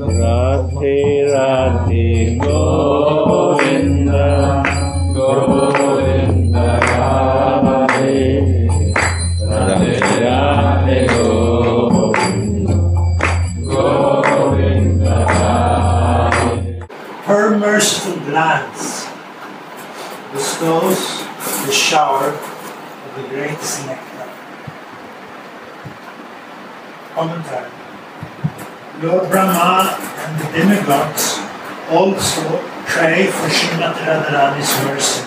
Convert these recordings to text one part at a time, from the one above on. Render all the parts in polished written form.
Radhe Radhe Govinda Govinda Radhe Radhe Radhe Govinda Govinda Radhe. Her merciful glance bestows the shower of the greatest nectar. Commentary. Lord Brahma and the demigods also pray for Srimati Radharani's mercy.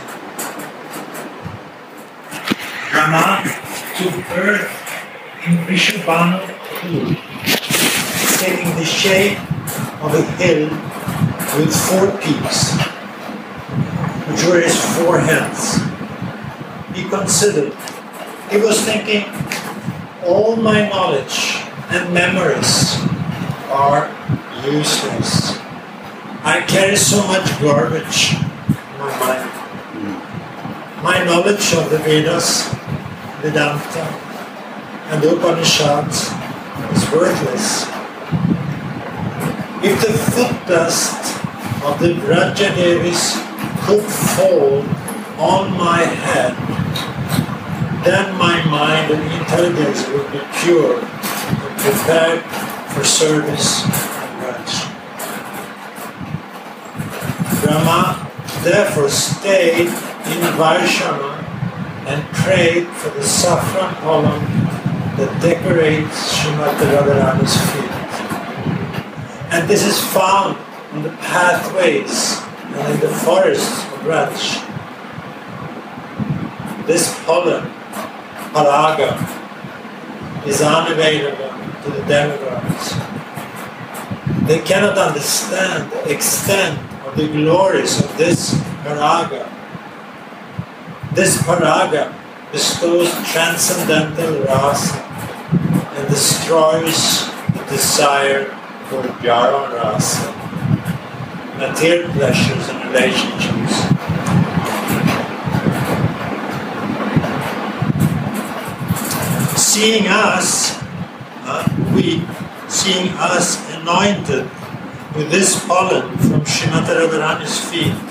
Brahma took birth in Vrishabhanu pool, taking the shape of a hill with 4 peaks, which were his 4 heads. He considered, he was thinking, all my knowledge and memories are useless. I carry so much garbage in my mind. My knowledge of the Vedas, Vedanta, and the Upanishads is worthless. If the foot dust of the Vrajadevis could fall on my head, then my mind and intelligence would be pure and prepared for service and Vraj. Brahma therefore stayed in Vaishana and prayed for the saffron pollen that decorates Srimati Radharani's feet. And this is found on the pathways and in the forests of Vraj. This pollen, Paraga, is unavailable to the demigods. They cannot understand the extent of the glories of this Paraga. This Paraga bestows transcendental rasa and destroys the desire for Jara rasa, material pleasures and relationships. Seeing us anointed with this pollen from Srimati Radharani's feet,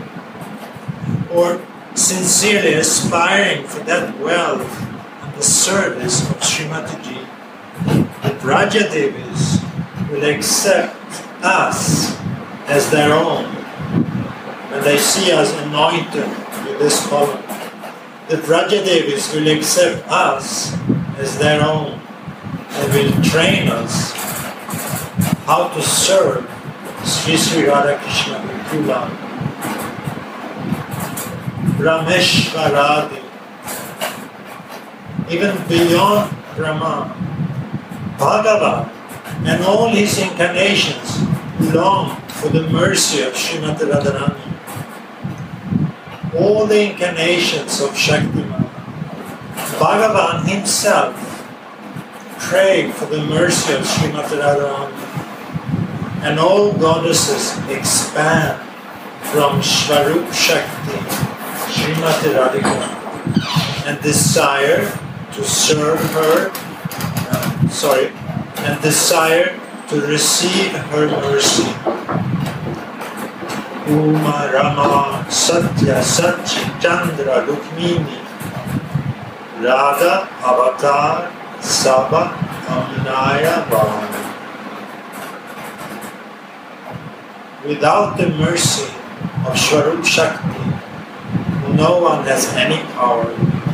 or sincerely aspiring for that wealth and the service of Srimati Ji, the Vrajadevis will accept us as their own when they see us anointed with this pollen. The Vrajadevis will accept us as their own and will train us how to serve Sri Sri Radha Krishna Vikula. Rameshwaradi. Even beyond Brahma, Bhagavan and all his incarnations long for the mercy of Srimati Radharani. All the incarnations of Shaktiman, Bhagavan himself prayed for the mercy of Srimati Radharani, and all goddesses expand from Svarup Shakti, Srimati Radhika, and desire to serve her, and desire to receive her mercy. Uma Rama Satya Sachi Chandra Rukmini Radha Avatar Saba Aminaya Bhavana. Without the mercy of Svarup Shakti, no one has any power.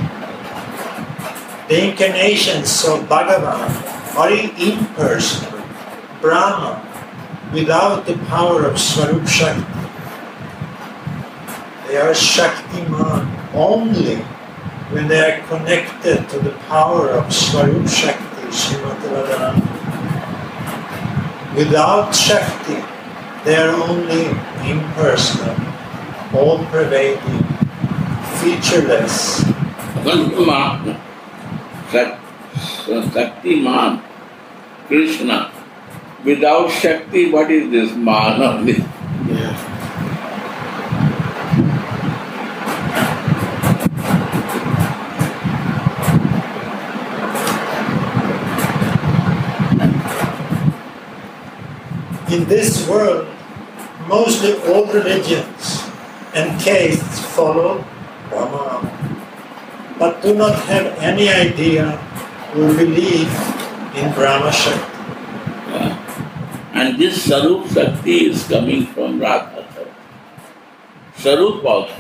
The incarnations of Bhagavan are impersonal, Brahma, without the power of Svarup Shakti. They are Shaktiman only when they are connected to the power of Svarup Shakti, Srimati Radharani. Without Shakti, they are only impersonal, all-pervading, featureless. Shaktiman, Krishna. Without Shakti, what is this man only? Yeah. in this world, mostly all religions and castes follow Brahma, but do not have any idea or belief in Brahma Shakti. Yeah. And this Sarup Shakti is coming from Radha Shakti. Sarup also.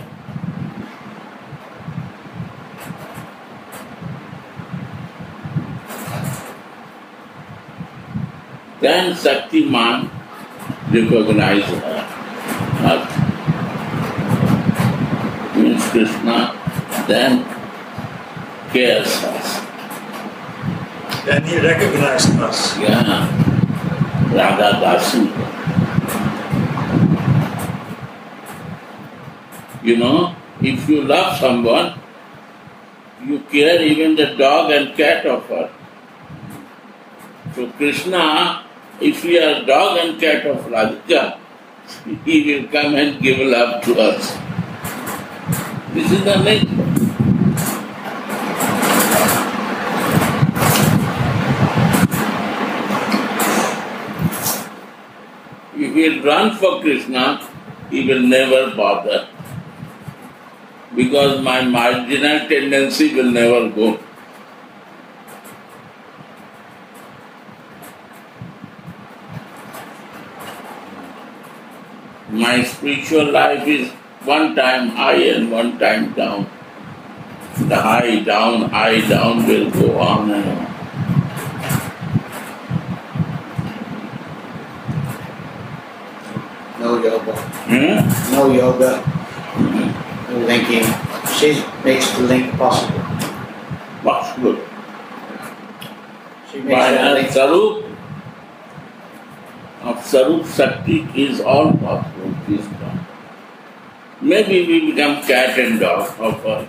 Then Shaktiman recognizes her. Means Krishna then cares us. Then he recognized us. Yeah. Radha Dasu. You know, if you love someone, you care even the dog and cat of her. So Krishna, if we are dog and cat of Radhika, he will come and give love to us. This is the nature. If he will run for Krishna, he will never bother. Because my marginal tendency will never go. My spiritual life is one time high and one time down. The high down will go on and on. No yoga. No yoga. No linking. She makes the link possible. Possible. She makes By that her link. Sarup, of Sarup Shakti is all possible. This time. Maybe we become cat and dog of her.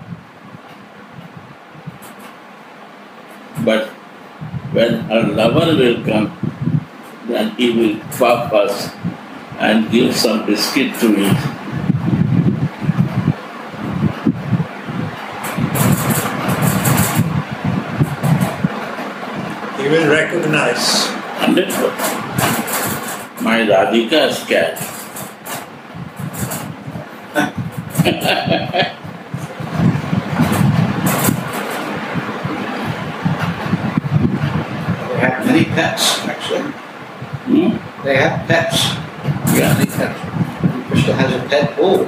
But when her lover will come, then he will fuck us and give some biscuit to eat. He will recognize. 100%. My Radhika's cat. They have many pets, actually. They have pets. Yeah. Many pets. Krishna has a pet bull.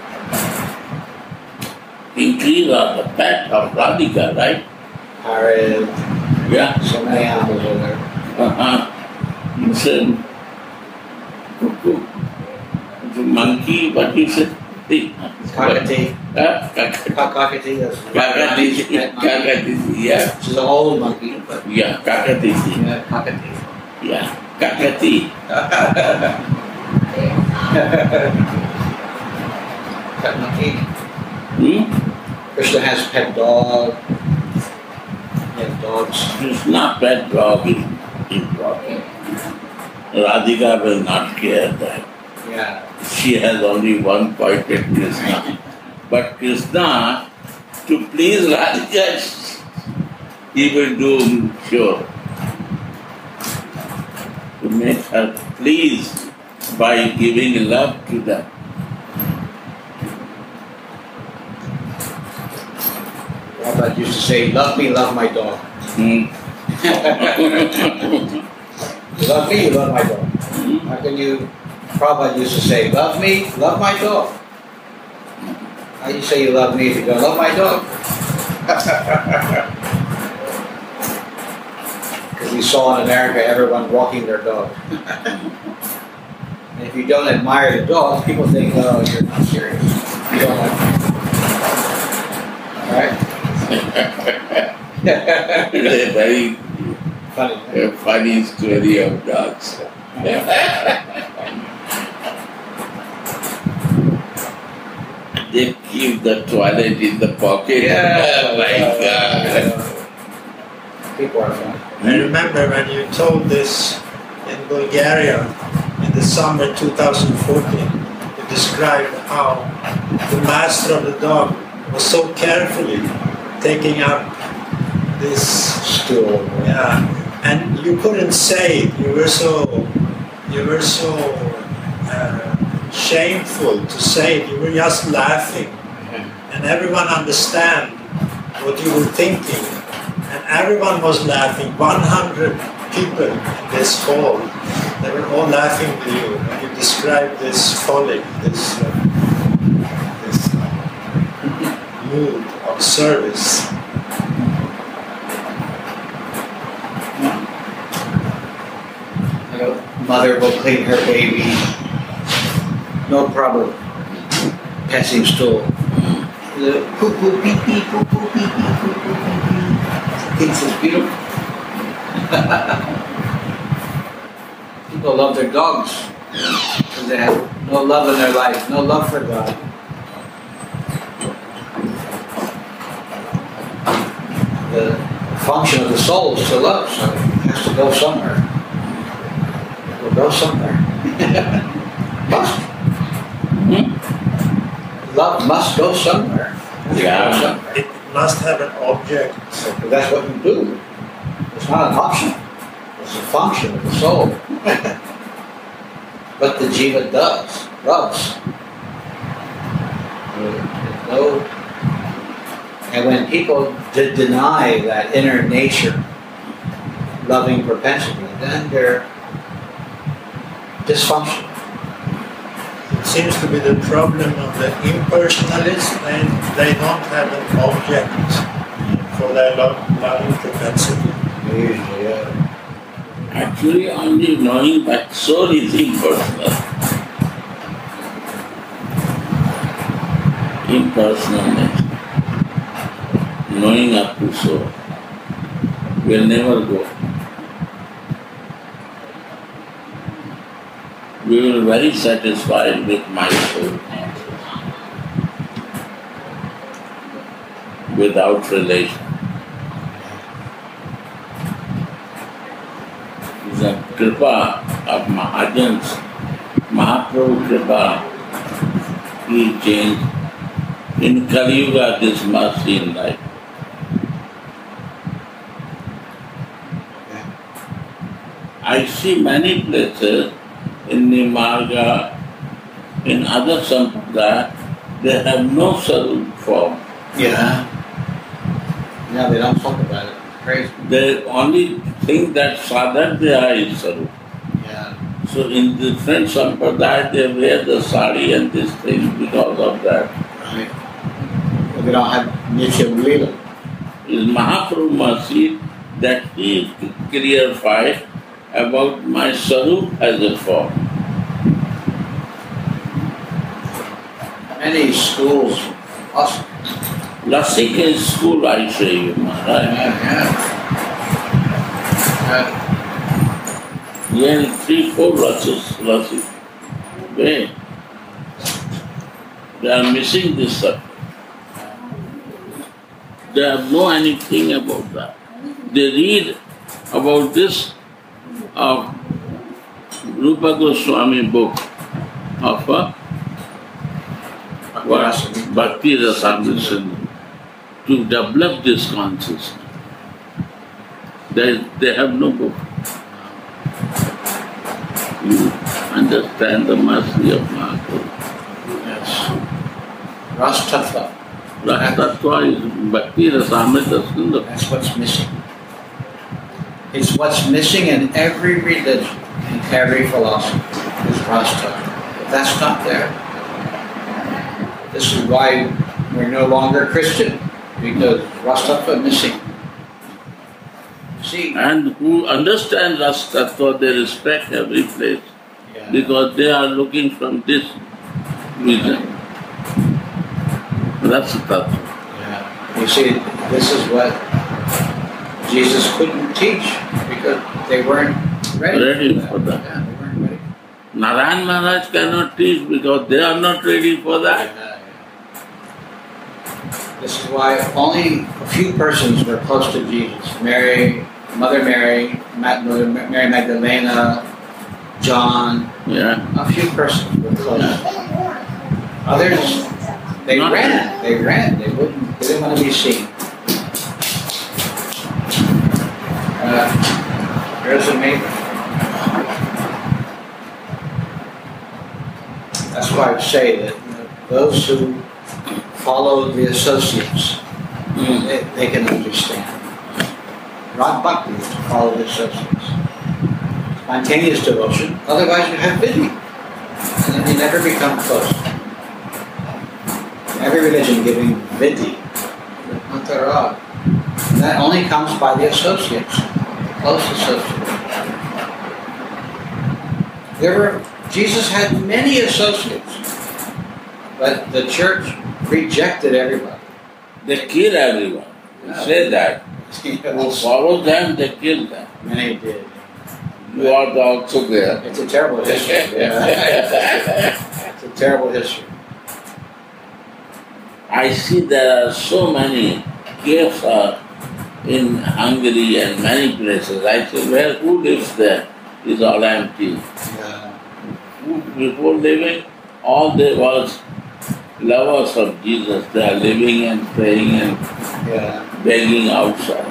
Increase are the pet of Radhika, right? Parrot. Yeah. So many animals are there. Listen, cuckoo, the monkey, what he said? Kakati. Kakati. Kakati. That's Kakati, pet monkey. Kakati, yeah. She's an old monkey, but Yeah, Kakati. yeah, Kakati. Yeah, Kakati. Pet monkey. Krishna has pet dog. He has dogs. Krishna pet dog is important. Radhika will not care that. Yeah. She has only one pointed Krishna. But Krishna, to please Radhika, he will do sure. To make her pleased by giving love to them. Prabhupada used to say, love me, love my dog. You love me, you love my dog. How can you, Prabhupada used to say, love me, love my dog. How do you say you love me if you don't love my dog? Because we saw in America everyone walking their dog. And if you don't admire the dog, people think, oh, you're not serious. You don't like it. Alright? It's a very Funny. funny story of dogs. They keep the toilet in the pocket. Oh my God. People are fun. I remember when you told this in Bulgaria in the summer 2014, you described how the master of the dog was so carefully taking up this Stool. yeah, and you couldn't say it. You were so, you were so shameful to say it. You were just laughing, and everyone understand what you were thinking, and everyone was laughing. 100 people in this hall, they were all laughing with you when you described this folly, this mood of service. Mother will clean her baby, no problem. Passing stool. The poo poo pee pee poo poo pee pee poo poo pee pee. Thinks it's beautiful. People love their dogs because they have no love in their life, no love for God. The function of the soul is to love, so it has to go somewhere. It will go somewhere. Must. Love must go somewhere. It must have an object. So that's what you do. It's not an option. It's a function of the soul. But the jiva does, loves. And when people deny that inner nature, loving propensity, then they're dysfunctional. It seems to be the problem of the impersonalists, and they don't have an object for their loving propensity. Usually, Actually, only knowing that soul is impersonal. Impersonalness. Knowing up to soul will never go. We will be very satisfied with my soul without relation. The kripa of Mahajans, Mahaprabhu kripa, he changed. In Kali Yuga, this must be in life. I see many places in Nimarga, in other sampradaya, they have no sarup form. Yeah, they don't talk about it. Crazy. They only think that Sadhakya is sarup. Yeah. So in different sampradaya, they wear the sari and this thing because of that. Right. We don't have Nityam Leela. Mahaprabhu must see that he clarified about my sarup as a form. Many schools, awesome. Lasika school, I say you, Maharaj. Yeah, 3-4 Lasik. Where? They are missing this subject. They have no anything about that. They read about this of Rupa Goswami book of Bhakti Rasamrita to develop this consciousness. They have no book. You understand the mercy of Mahaprabhu. Yes. Ras Tattva. Ras Tattva is Bhakti Rasamrita Sundar. That's what's missing. It's what's missing in every religion, in every philosophy, is Ras Tattva. If that's not there, this is why we're no longer Christian, because Ras Tattva is missing. See, And who understand Ras Tattva, they respect every place yeah. because they are looking from this vision. Ras Tattva. Yeah. You see, this is what Jesus couldn't teach because they weren't ready For that. Yeah, they weren't ready. Narayan Maharaj cannot teach because they are not ready for that. Yeah. This is why only a few persons were close to Jesus. Mary, Mother Mary, Mary Magdalena, John. Yeah. A few persons were close. Others, they Not ran. They ran. They didn't want to be seen. Here's a neighbor. That's why I say that those who follow the associates, they can understand. Rag Bhakti is to follow the associates. Spontaneous devotion, otherwise you have vidhi. And then you never become close. Every religion giving vidhi, not the rag. And that only comes by the associates, close associates. Jesus had many associates, but the church rejected everybody. They kill everyone. They say that. Who follow them, they kill them. Many did. You are also there. It's a terrible history. It's a terrible history. I see there are so many caves in Hungary and many places. I say, who lives there? It's all empty. Before living, all there was lovers of Jesus. They are living and praying and begging outside.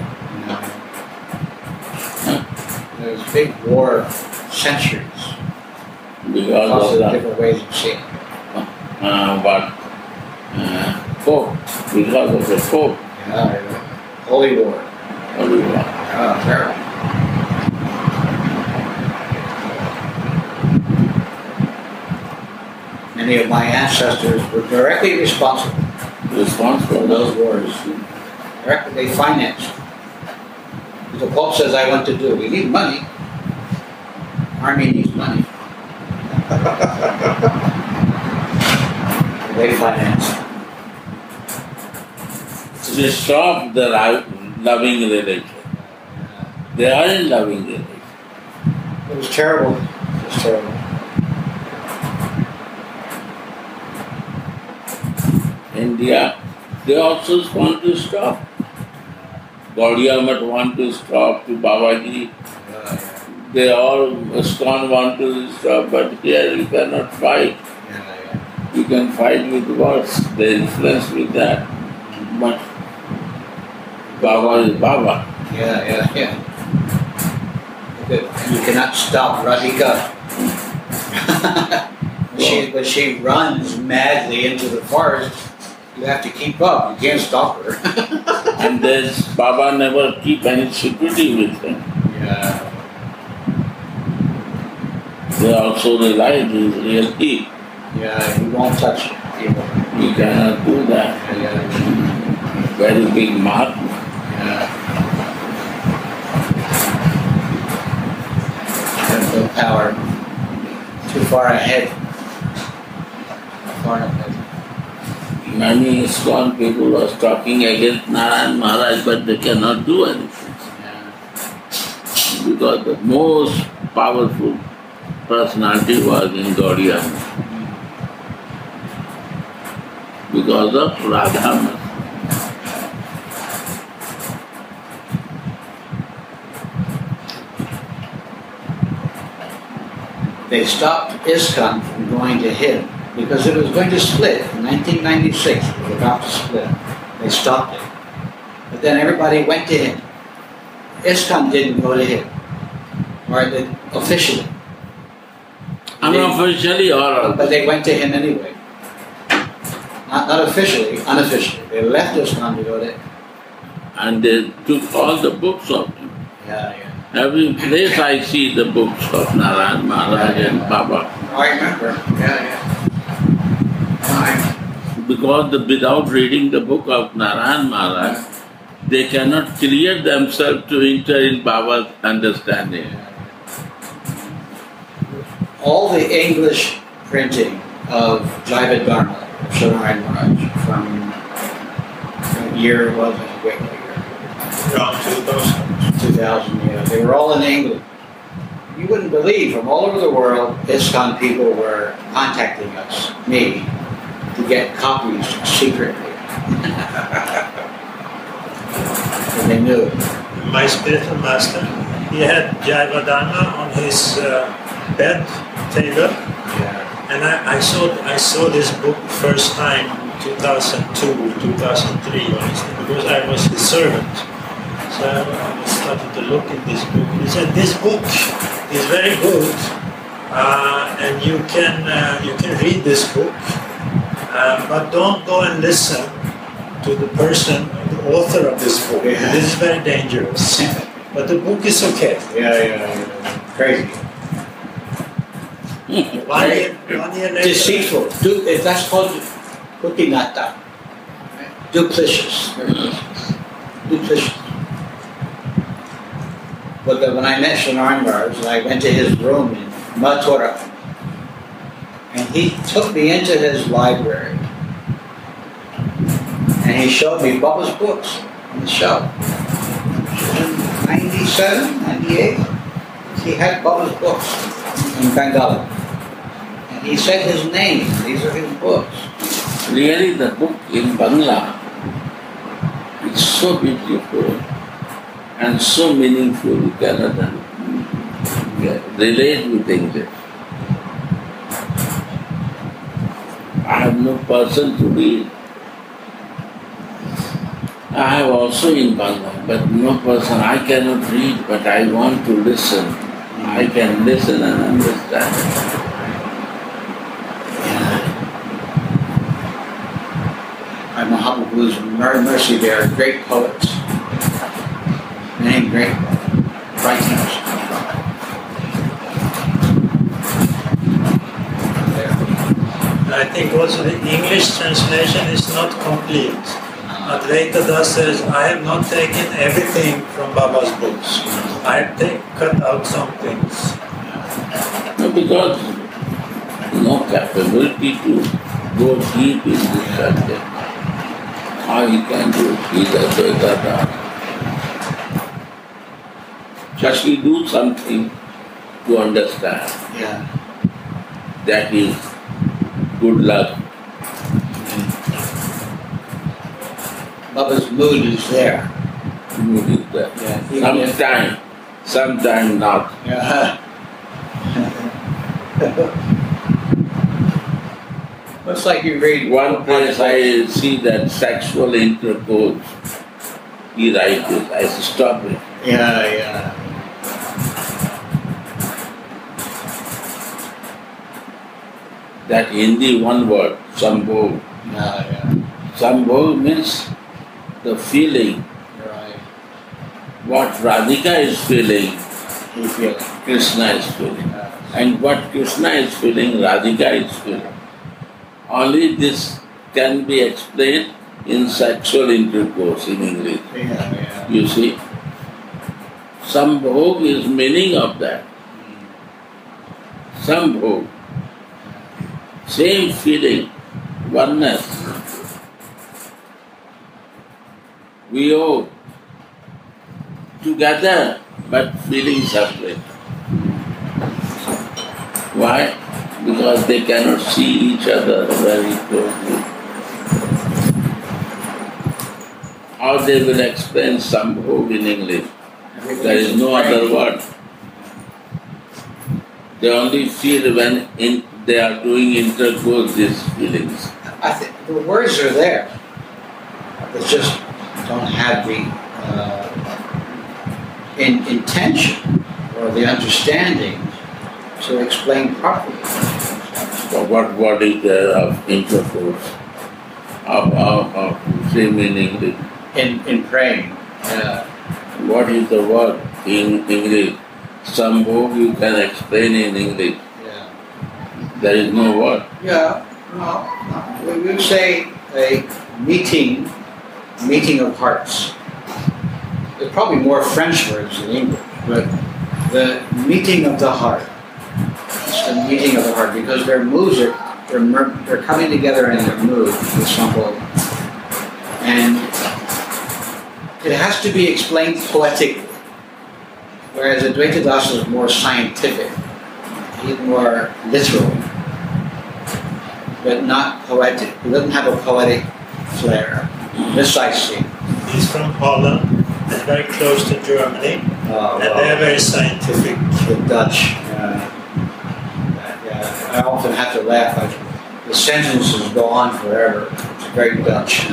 There was a big war of centuries because of different ways of seeing it. Pope, because of the Pope. Holy war. Holy war. Oh, terrible. Many of my ancestors were directly responsible for those wars. Directly, they financed. The Pope says, I want to do. We need money. Army needs money. They financed. They stop the loving religion. They are in loving religion. It was terrible. It was terrible. India, they also want to stop. Gaudiya Math want to stop, to Babaji. They all, ISKCON want to stop, but here you cannot fight. You can fight with words, they influence with that. But Baba is Baba. You cannot stop Radhika. When she runs madly into the forest, you have to keep up. You can't stop her. And Baba never keep any security with him. They also realize he's real he. He won't touch people. You cannot do that. Very big mark. Have no power. Too far ahead. Many ISKCON people was talking against Narayan Maharaj, but they cannot do anything. Because the most powerful personality was in Gaudiya Math. Because of Radha Math. They stopped ISKCON from going to him because it was going to split in 1996. It was about to split. They stopped it. But then everybody went to him. ISKCON didn't go to him. Or officially. Unofficially or... But they went to him anyway. Not officially, unofficially. They left ISKCON to go to him. And they took all the books of him. Every place I see the books of Narayan Maharaj and Baba. I remember. Because without reading the book of Narayan Maharaj, they cannot clear themselves to enter in Baba's understanding. All the English printing of Jaiva Dharma of Narayan Maharaj from what year it was, a great year. Around 2000, they were all in England. You wouldn't believe, from all over the world, ISKCON people were contacting us, me, to get copies secretly. And they knew it. My spiritual master, he had Jaiva Dharma on his bed table, and I saw this book first time in 2002, 2003, because I was his servant. So I started to look at this book. He said, this book is very good, and you can read this book, but don't go and listen to the person, the author of this book. Yeah. This is very dangerous. But the book is okay. Yeah. Crazy. 1 year later. Deceitful. That's called putinata. Duplicitous. Duplicitous. But when I met Shanarngarj, I went to his room in Mathura, and he took me into his library, and he showed me Baba's books on the shelf. In 97, 98, he had Baba's books in Bengali. And he said his name, these are his books. Really, the book in Bangla is so beautiful and so meaningful, you cannot relate with English. I have no person to read. I have also in Bangla, but no person. I cannot read, but I want to listen. I can listen and understand. My Mahaprabhu's mercy, they are great poets. Many great writings. I think also the English translation is not complete. Advaita Das says, I have not taken everything from Baba's books. I have cut out some things. No, because no capability to go deep in this subject. How he can do it? He does it. Just we do something to understand. Yeah. That is good luck. Baba's mood is there. Mood is there. Yeah. Sometime not. Yeah. Looks like you read One place I see that sexual intercourse, he writes it. I say, stop it. Yeah. That Hindi one word, sambhog. Yeah. Sambhog means the feeling. You're right. What Radhika is feeling, You feel it. Krishna is feeling. Yeah. And what Krishna is feeling, Radhika is feeling. Only this can be explained in sexual intercourse in English. Yeah. You see, Sambhog is meaning of that. Sambhog, same feeling, oneness. We all together but feeling separate. Why? Because they cannot see each other very closely. How they will explain Sambhog in English? There is no other word. They only feel when they are doing intercourse these feelings. I think the words are there. They just don't have the intention or the understanding to explain properly. So what word is there of intercourse? Of same in English? In praying. What is the word in English? Sambhog you can explain in English. Yeah. There is no word. Yeah. No. We would say a meeting of hearts. There's probably more French words than English, but the meeting of the heart. It's the meeting of the heart because their moods they're coming together in their mood with Sambhog. And it has to be explained poetically, whereas Advaita Das is more scientific. He's more literal, but not poetic. He doesn't have a poetic flair. This I see. He's from Holland, and very close to Germany, and they're very scientific. The Dutch. I often have to laugh. The sentences go on forever. It's very Dutch.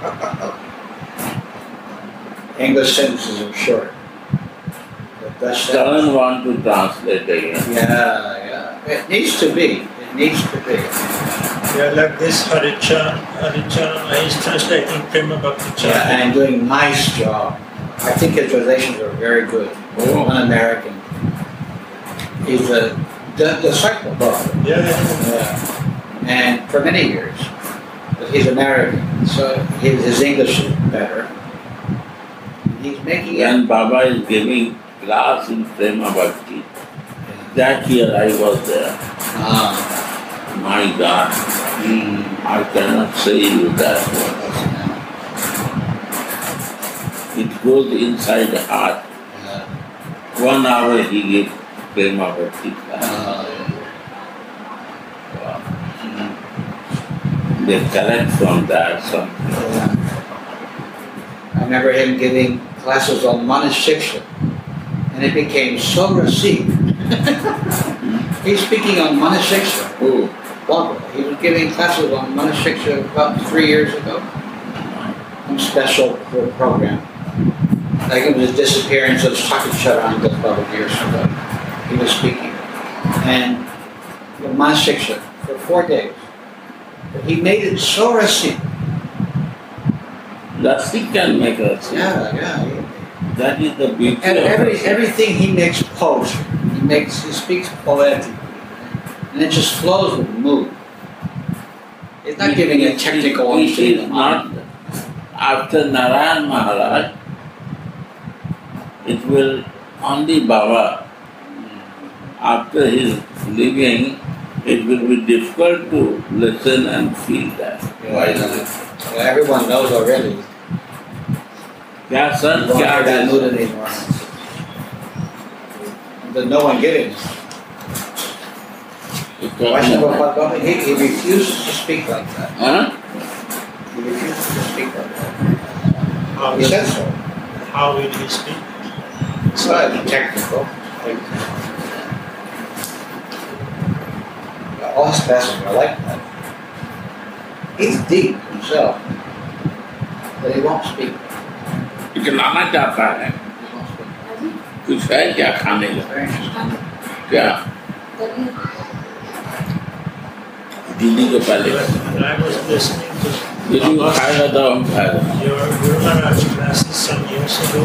English sentences are short. But Dutch sentences. Doesn't want to translate again. Yeah. It needs to be. It needs to be. Yeah, like this Harichan, he's translating Prema Bhakti Chandra. Yeah, and doing a nice job. I think his translations are very good. Oh. An American. He's a disciple of Buddha. Yeah. And for many years. But he's American, so his English is better. He's making it. When Baba is giving class in Prema Bhakti, that year I was there. My God, I cannot say you that. It goes inside the heart. 1 hour he gave Prema Bhakti class. They collect from that something. I remember him giving classes on Manashiksha, and it became so received. He's speaking on Manashiksha. Oh, Barbara. He was giving classes on Manashiksha about 3 years ago. Some special program. Like it was the disappearance of Sakacharanga a couple of years ago. He was speaking. And the Manashiksha for 4 days. But he made it so received. Lassi can make us. Yeah. That is the beauty And of everything he makes poetry. He speaks poetically. And it just flows with mood. It's not giving a technical It is understanding. not after Narayan Maharaj, it will only Baba. After his leaving, it will be difficult to listen and feel that. Why is it? Well, everyone knows already. क्या sir Don't क्या have that है? mood anymore. There's no one giving. Vaishnava Bhagavad, he refuses to speak like that. Huh? He refuses to speak like that. He said so. How will he speak? It's not technical. All his classes are like that. He's deep himself, but he won't speak. इकलाना चाहता है He won't speak. कुछ है क्या खाने का Very interesting. क्या दीदी को पहले When I was listening to दीदी को खाएगा तो हम खाएगा your Guru Maharaj classes some years ago,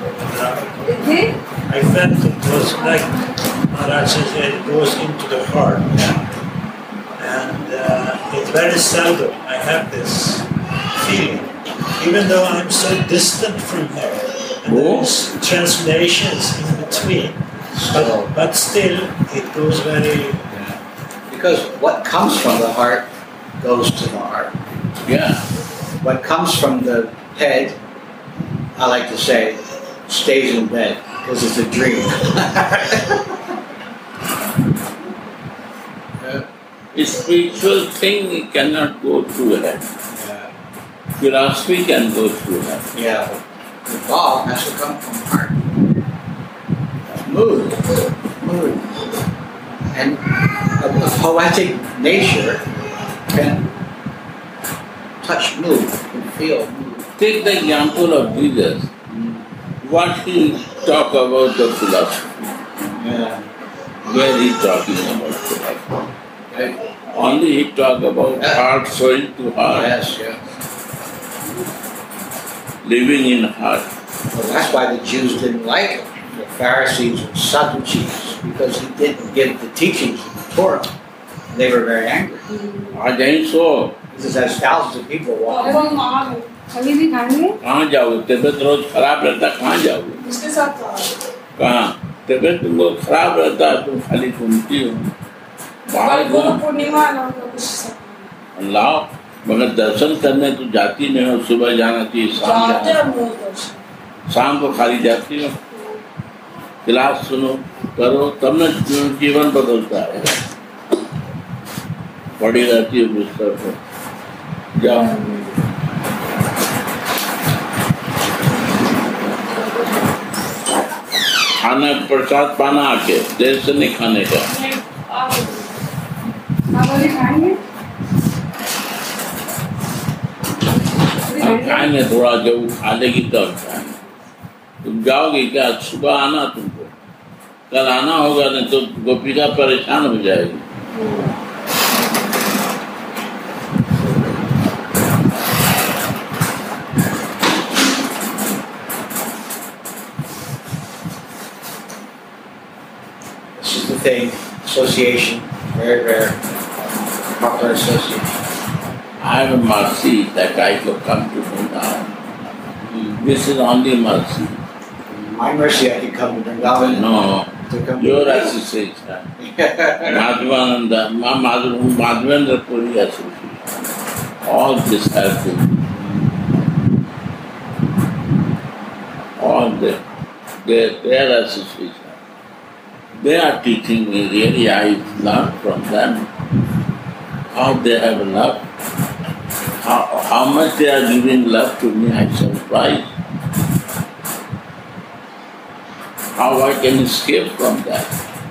I felt it was like Maharaj says it goes into the heart. And it's very seldom I have this feeling, even though I'm so distant from here. And there's translations in between, but still it goes very. Because what comes from the heart goes to the heart. Yeah. What comes from the head, I like to say, stays in bed because it's a dream. A spiritual thing cannot go through head. Philosophy can go through head. Yeah. The ball has to come from heart. Mood. And a poetic nature can touch mood, can feel mood. Take the example of Jesus. What he talk about the philosophy? Yeah. Where he talking about philosophy? Okay. Only he talk about heart sowing to heart, Yes, yeah. living in heart. Well, that's why the Jews didn't like him, the Pharisees and Sadducees, because he didn't give the teachings of the Torah. They were very angry. आज यहीं सो Because there's thousands of people walking. कहाँ जाओगे? तबीयत रोज खराब रहता कहाँ जाओगे? कहाँ? तबीयत तुमको खराब रहता तुम खाली घूमती हो बाहर लाओ मगर दर्शन करने तो जाती नहीं हो सुबह जाना चाहिए शाम को खाली जाती हो क्लास सुनो करो तब न जीवन बदलता है पड़ी रहती है पुस्तक को जाओ खाना प्रसाद पाना आके देर से नहीं खाने का खाएंगे थोड़ा जब खा लेगी तब खाएंगे तुम जाओगे क्या सुबह आना तुमको कल आना होगा, नहीं तो गोपिका परेशान हो जाएगी। This is the thing, association, very rare, proper association. I have a mercy that I could come to know now. This is only mercy. My mercy, I can come to Vrindavan. No, To come to your association. Madhavananda, Madhavendra Puri association. All this has been. All their association. They are teaching me really. I learned from them how they have love. How much they are giving love to me, I'm surprised. How I can escape from that.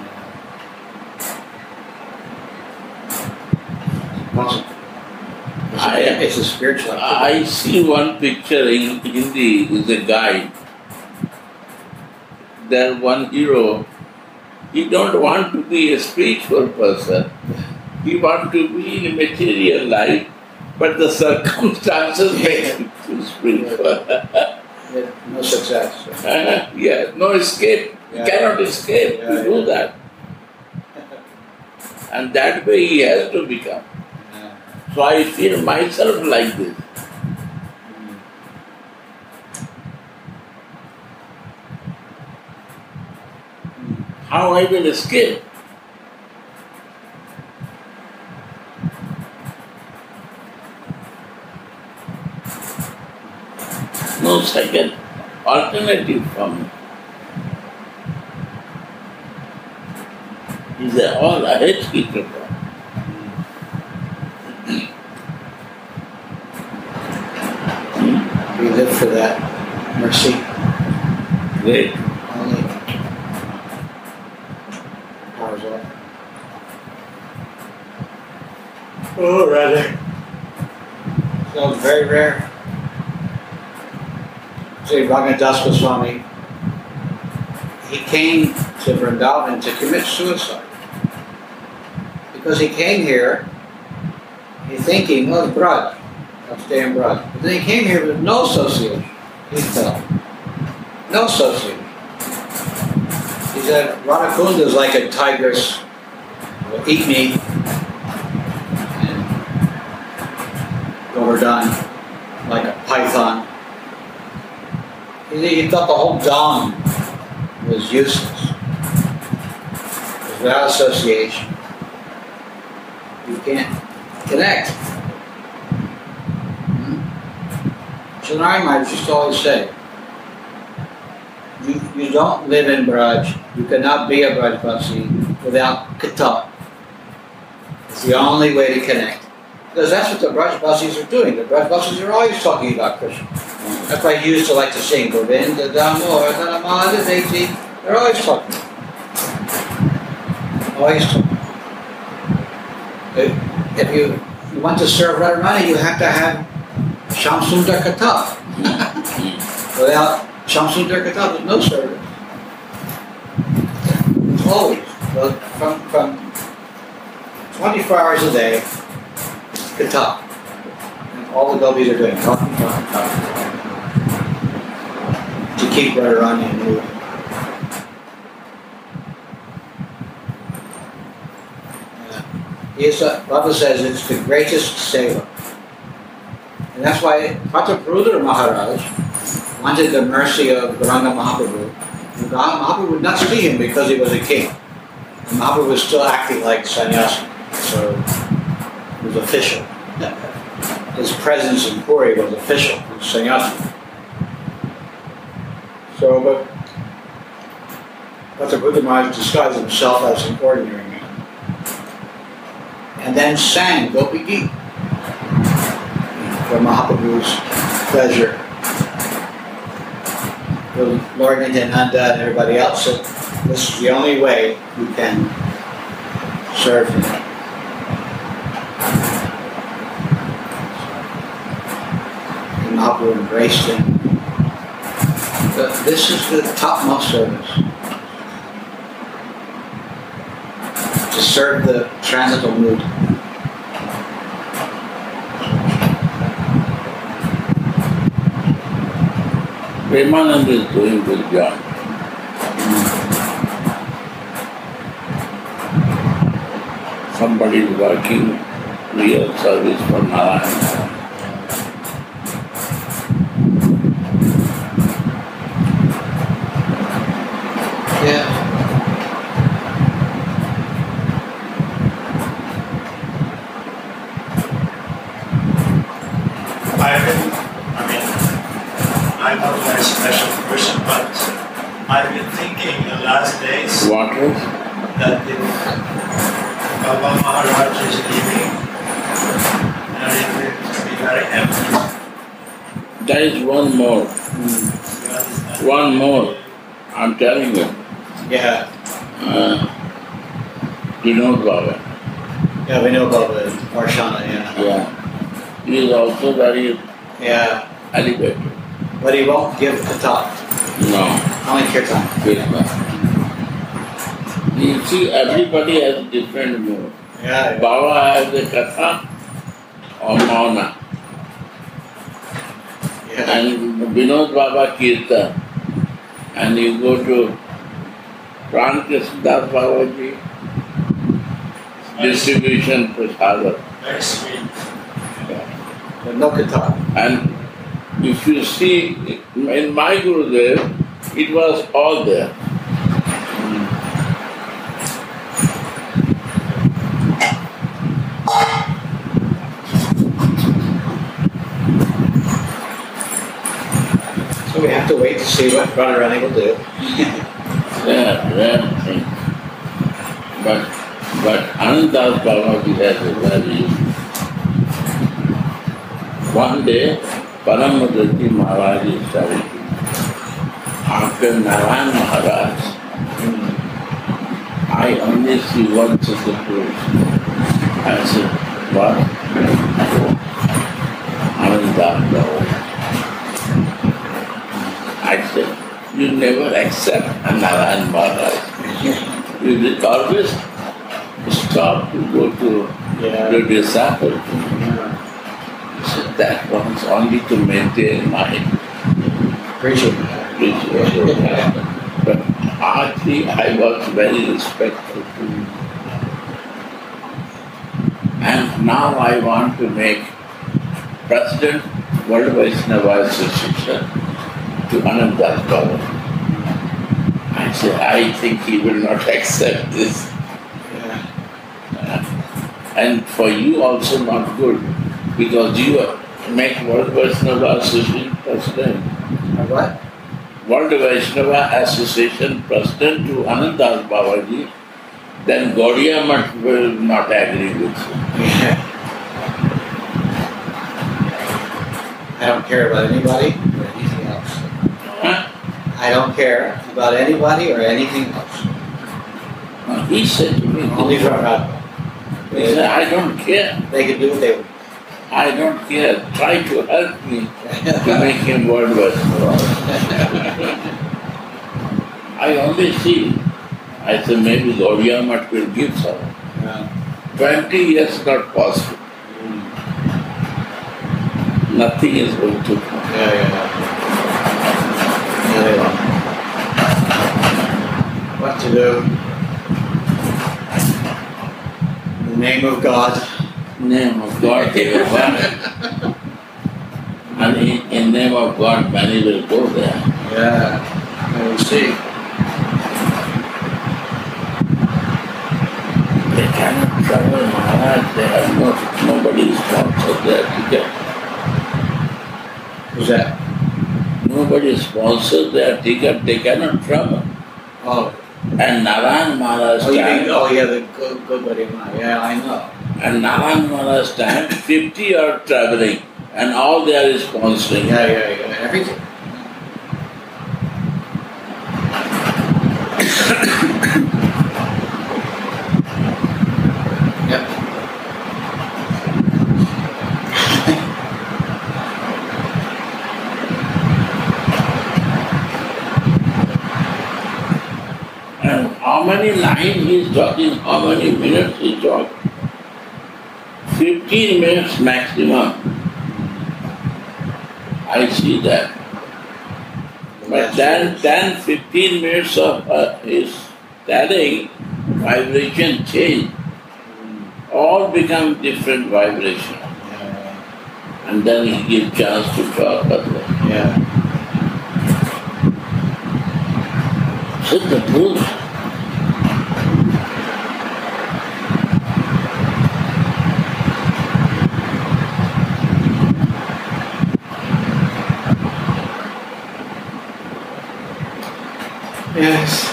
It's a spiritual I see one picture in Hindi, is a guy. There one hero, he don't want to be a spiritual person. He want to be in a material life, but the circumstances make him too spiritual. No success. Yes, no escape. Yeah. He cannot escape to do that. And that way he has to become. So I feel myself like this. How I will escape? No second alternative for me. These are all ahead people. We live for that mercy. Great. Only powers off. Oh, Radha. So it's very rare. Sri Bhagavatas Goswami, he came to Vrindavan to commit suicide. Because he came here, he's thinking, well, it's Braj, I'll stay in Braj. But then he came here with no association. He felt. No association. He said, Radhakunda is like a tigress, will eat me, and Govardhan, like a python. He thought the whole Dham was useless. It was without association. You can't connect. So Narayana used to always say, you don't live in Braj, you cannot be a Brajvasi without Kata. It's the only way to connect. Because that's what the Brajvasis are doing. The Brajvasis are always talking about Krishna. That's why he used to like to sing Govinda Damodar Dhanamada Devji. They're always talking. Always talking. If you want to serve Radharani, you have to have Shamsundar Kata. Without Shamsundar Kata, there's no service. It's always. From 24 hours a day, Kata. And all the gopis are doing talking. To keep Radharani moving. Baba says it's the greatest seva. And that's why Prataparudra Maharaj wanted the mercy of Gauranga Mahaprabhu. And Mahaprabhu would not see him because he was a king. And Mahaprabhu was still acting like sannyasi. So it was official. His presence in Puri was official. It was sannyasi. So, but Prataparudra Maharaj disguised himself as an ordinary man. And then sang Gopi Geet for Mahaprabhu's pleasure. Lord Nityananda and everybody else said, this is the only way you can serve him. And Mahaprabhu embraced him. But this is the topmost service. to serve the transcendental mood. Premanand is doing good job. Somebody is working real service for Narayana. Yeah. I'm not a very special person, but I've been thinking in the last days What is? that if Baba Maharaj is leaving, and it will be very empty. There is one more. One more. I'm telling you. Yeah. Vinod Baba. Yeah, we know about the Varshana, yeah. Yeah. He is also very Yeah. elevated. But he won't give the talk. No. Only kirtan. Krishna. You see, everybody has a different mood. Yeah. Baba has a katha or mauna. Yeah. And Vinod Baba Kirtan. And you go to Pran Krishnadas Babaji, distribution prasada. Very sweet. But no kirtan. And if you see, in my Gurudev, it was all there. So we have to wait to see what Radharani will do. Yeah. But Anandas Babaji has a very... One day, Paramadrati Maharaj is telling me, after Narayan Maharaj, I only see one such a place. I said, what? Anandas Babaji. I said, you never accept Narayan Maharaj. You will always stop to go to the disciple. So that was only to maintain my Preaching. But hardly I was very respectful to him. And now I want to make President World Vaishnava Association to Anandas Baba. I said, I think he will not accept this. And for you also not good, because you make World Vaishnava Association President. What? World Vaishnava Association President to Anandas Babaji, then Gaudiya Math will not agree with you. I don't care about anybody or anything else. Huh? I don't care about anybody or anything else. He said to me, Only for Radha. he said, I don't care. They can do what they want. I don't care. Try to help me to make him World Vaishnava. I only see. I said, maybe Gaudiya Math will give some. 20 years not possible. Nothing is going to come. Yeah, they want. What to do? In the name of God. Name of God they will run. And in name of God many will go there. Yeah, we'll see. They cannot travel Maharaj, they have nobody sponsors their ticket. Who's that? Nobody sponsors their ticket, they cannot travel. Oh. And Narayan Maharaj Oh, you time, mean, oh yeah, the good buddy of mine. Yeah, I know. and Narayan Maharaj time, 50 are traveling, and all they are sponsoring. Yeah, everything. Yep. And how many many lines he is talking, how many minutes he talks. 15 minutes maximum. I see that. But then 10-15 minutes of his telling, vibration change. All become different vibration. And then he gives chance to talk others. Yeah. So the truth. Yes.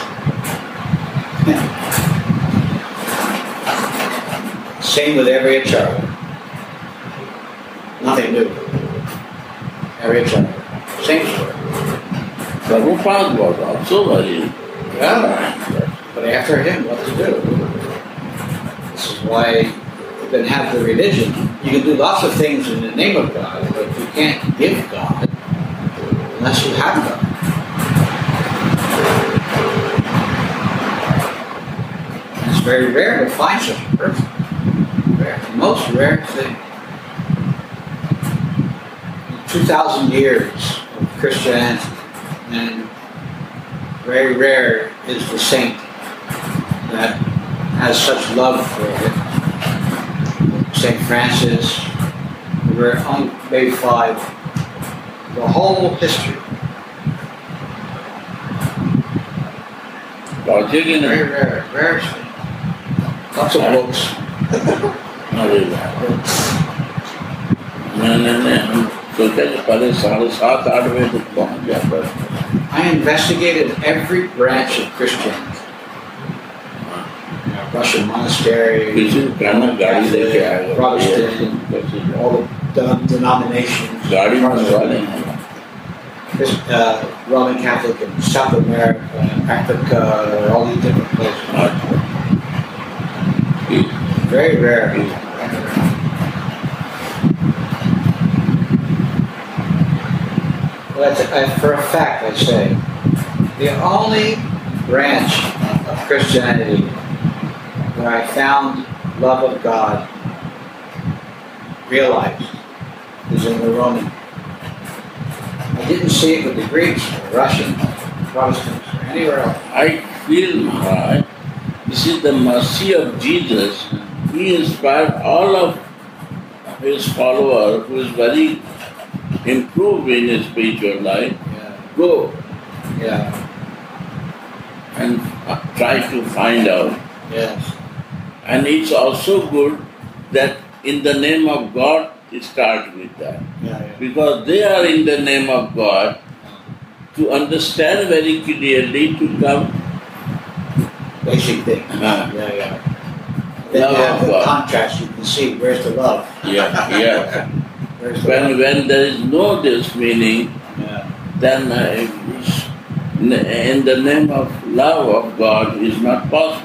Same with every acharya. Nothing new. Every acharya. Same story. Prabhupada was also very. Yeah. But after him, what to do? This is why you can have the religion. You can do lots of things in the name of God, but you can't give God unless you have God. And it's very rare to find such a person. Rare. The most rare thing. 2,000 years of Christianity, and very rare is the saint that has such love for it. St. Francis, we're on May 5, the whole history. Very rare, rare. Lots of books. I investigated every branch of Christianity. Russian monastery, Protestant, all the denominations, Roman Catholic in South America, Africa, all these different places. Very rare. Well, for a fact, I say, the only branch of Christianity where I found love of God realized is in the Roman. I didn't see it with the Greeks, or Russians, Protestants, or anywhere else. I feel, Maharaj, this is the mercy of Jesus. He inspired all of his followers who is very improved in his spiritual life. Yeah. Go. Yeah. And try to find out. Yes. And it's also good that in the name of God, start with that. Yeah. Because they are in the name of God to understand very clearly to come. Basic thing. Uh-huh. Yeah. Then Love you have of the God. contrast, you can see where's the love. Yeah. Where's the When love? there is no this meaning, Yeah. then in the name of love of God is not possible.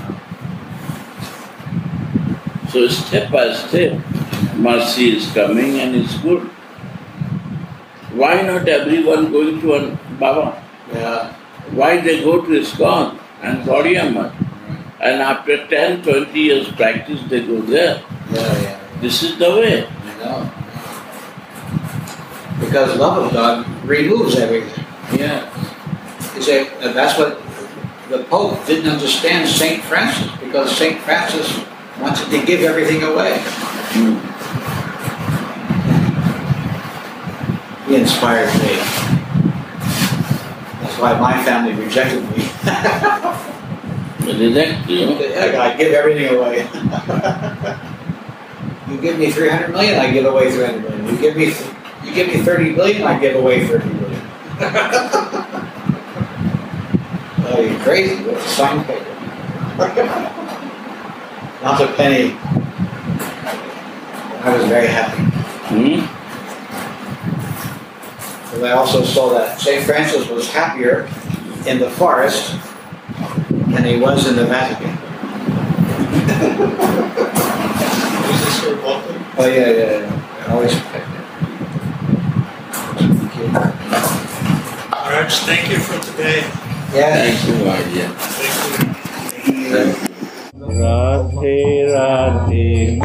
So step by step, mercy is coming and it's good. Why not everyone going to Baba? Yeah. Why they go to ISKCON and Gaudiya Math? And after 10-20 years practice, they go there. Yeah. This is the way. I know. Because love of God removes everything. Yeah. That's what the Pope didn't understand St. Francis, because St. Francis wanted to give everything away. He inspired me. That's why my family rejected me. Reject you. I give everything away. You give me 300 million, I give away 300 million. You give me 30 billion, I give away 30 billion. Oh, you're crazy. What's a sign paper? Not a penny. I was very happy. But I also saw that St. Francis was happier in the forest than he was in the Vatican. Oh, yeah. I always picked it. Maharaj, thank you for today. Yeah. Thank you, Maharaj. Thank you. Radhe